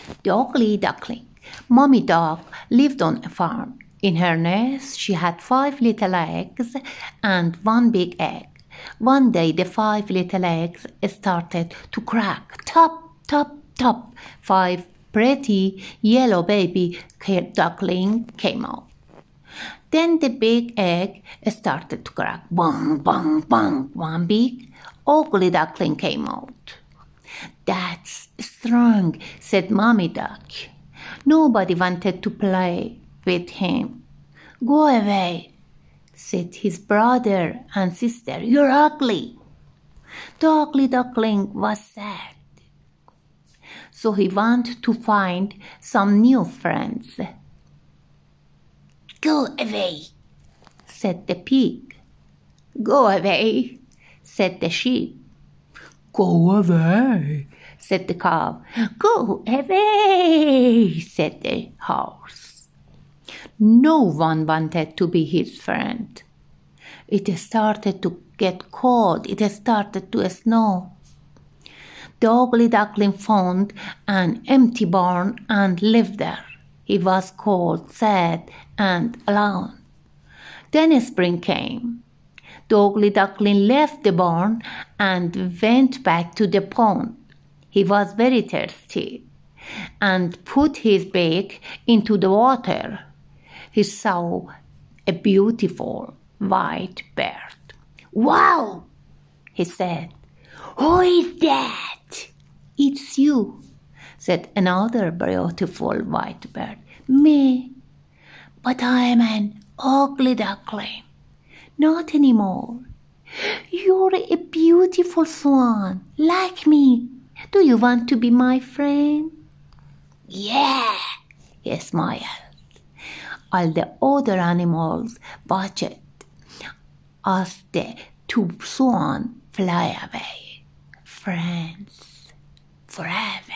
The ugly duckling. Mommy duck lived on a farm. In her nest, she had 5 little eggs and 1 big egg. One day, the 5 little eggs started to crack. Top, top, top. 5 pretty yellow baby duckling came out. Then the big egg started to crack. Bang, bang, bang. 1 big ugly duckling came out. That's strong, said Mommy Duck. Nobody wanted to play with him. Go away, said his brother and sister. You're ugly. The ugly duckling was sad. So he wanted to find some new friends. Go away, said the pig. Go away, said the sheep. Go away, said the cow. Go away, said the horse. No one wanted to be his friend. It started to get cold. It started to snow. The ugly duckling found an empty barn and lived there. He was cold, sad, and alone. Then spring came. The ugly duckling left the barn and went back to the pond. He was very thirsty and put his beak into the water. He saw a beautiful white bird. Wow, he said. Who is that? It's you, said another beautiful white bird. Me, but I am an ugly duckling. Not anymore. You're a beautiful swan, like me. Do you want to be my friend? Yeah, he smiled. All the other animals watched as the 2 swans fly away. Friends forever.